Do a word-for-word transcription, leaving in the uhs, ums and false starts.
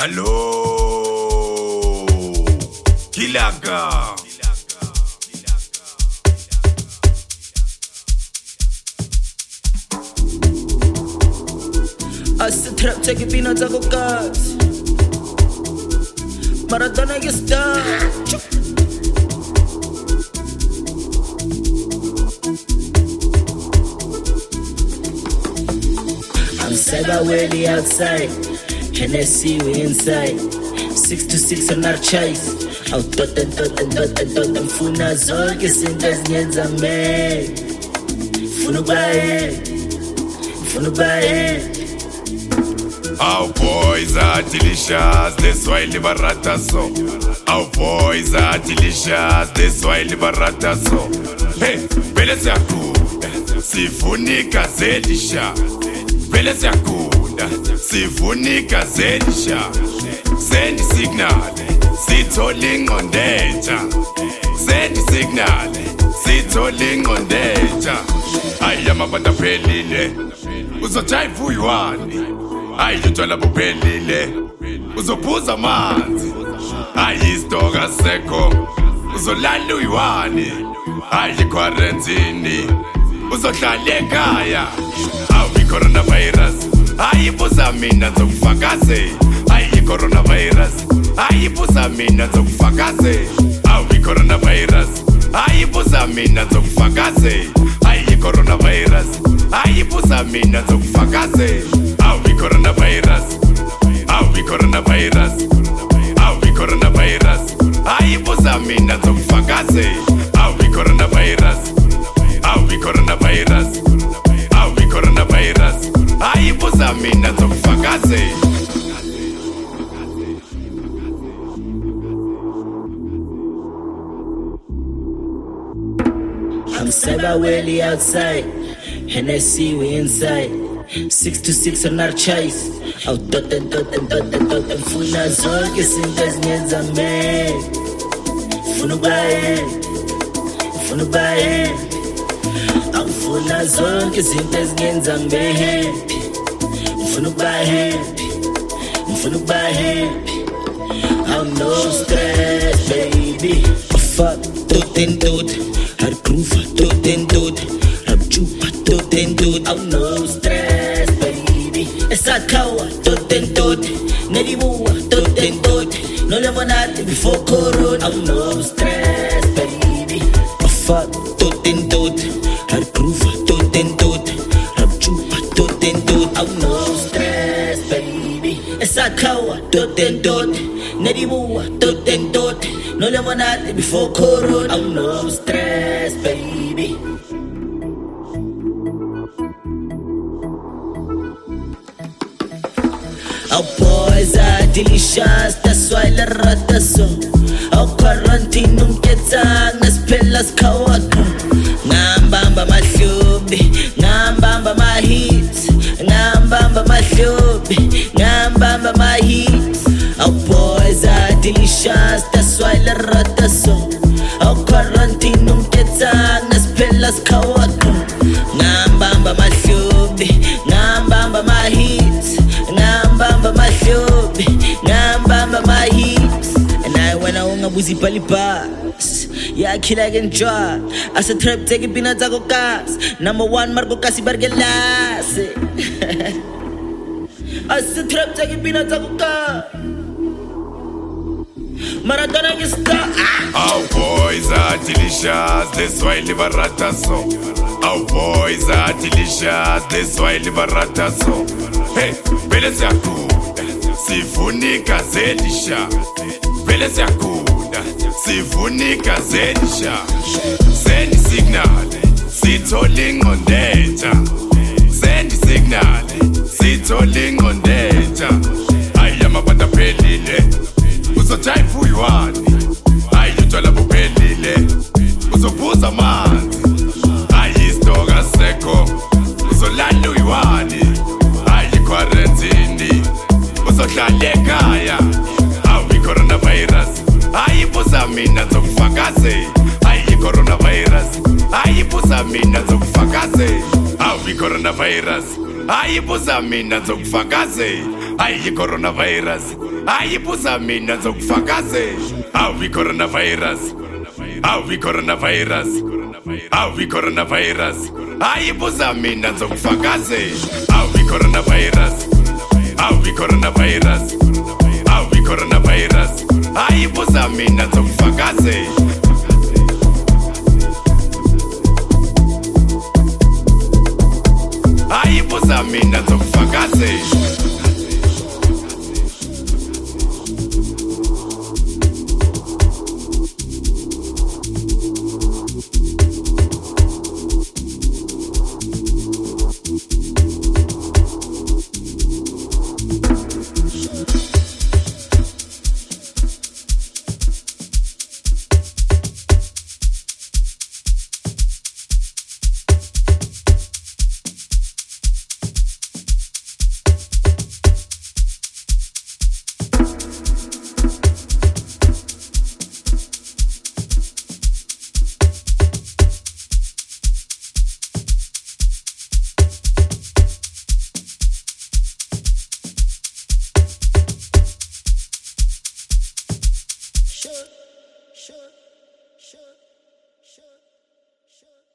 Hello, Kilaka. Asa trap take peanuts ako gas. Maradona que está. I'm cyber really outside. Hennessy we inside. Six to six on our chase. Aw tot and tot and tot and tot and funa zonke izinto ezinyenza me. Funa bae. Funa bae. Our boys are delicious, that's why liberata so. Our boys are delicious, that's why liberata so. Hey, vele siyakunda, sifunika zelisha. Vele siyakunda, sifunika zelisha. Send signal, sitholing on data. Send signal, sitholing on data. Ayama banda pelile, uzojive uyani. Ayi utshwala buphelile uzophuza amanzi ayi isitoka sekho uzolala uyiwani ayi quarantine uzohlala ekhaya awu coronavirus ayi buza mina ngizokufakaze ayi coronavirus ayi buza mina ngizokufakaze awu coronavirus ayi buza mina ngizokufakaze ayi coronavirus ayi buza mina ngizokufakaze I'll be coronavirus. I'll be coronavirus. I'll be coronavirus. Ayi buza mina ngizokufakaze. I'll be coronavirus. I'll be coronavirus. I'll be coronavirus. Ayi buza mina ngizokufakaze. I'm cyber really outside. Hennessy we inside. Six to six on our chase. Aw tot and tot and tot and tot and funa zonke izinto ezinyenza me. Funa bae. Funa bae. Aw funa zonke izinto ezinyenza me happy. Funa bae. Funa bae. Aw no stress baby. Fuck tot and tot. Har groove tot and tot. Rap chupa tot and tot. Aw no stress baby. Esa kawa tot and tot. Nelibuwa tot and tot. No le vonate before corona. Aw no stress baby. Fuck tot and tot. Har groove tot and tot. Rap chupa tot and tot. Aw no stress baby. Esa kawa tot and tot. Nelibuwa tot and tot. No le vonate before corona. Aw no stress baby. Our boys are delicious, that's why the rata so. Our quarantine umketang naspelas kawaka. Ngambamba mahlubi, ngambamba mahits, ngambamba mahlubi, ngambamba mahits. Our boys are delicious, that's why the rata so. Our quarantine umketang naspelas kawaka. Ngambamba mahlubi, ngambamba mahits. Ngambamba mahlubi, ngambamba mahits. And I went out on buzi palipas. Yeah, I kill again drop. As a trap take it peanuts ako gas. Number one Marco kasi bargelas. As a trap take it peanuts ako gas. Maradona que está. Our boys are delicious, that's why liberata so. Our boys are delicious, that's why liberata so. Hey, vele siyakunda, sifunika zelisha. Vele siyakunda, sifunika zelisha. Send signal, sitholing on data. Send signal, sitholing on data. Ayama banda pelile, uzojive uyani. Ayi utshwala buphelile, uzophuza amanzi. Ayi isitoka sekho, uzolala uyiwani. Ayi quarantine, uzohlala ekhaya. Awu coronavirus, ayi buza mina ngizokufakaze. Ayi coronavirus, ayi buza mina ngizokufakaze. Awu coronavirus, ayi buza mina ngizokufakaze. Ayi coronavirus, ayibuza mina zokufakaze awu coronavirus awu coronavirus awu coronavirus ayibuza mina zokufakaze awu coronavirus awu coronavirus awu coronavirus ayibuza mina zokufakaze ayibuza mina zokufakaze Sure, sure, sure, sure, sure.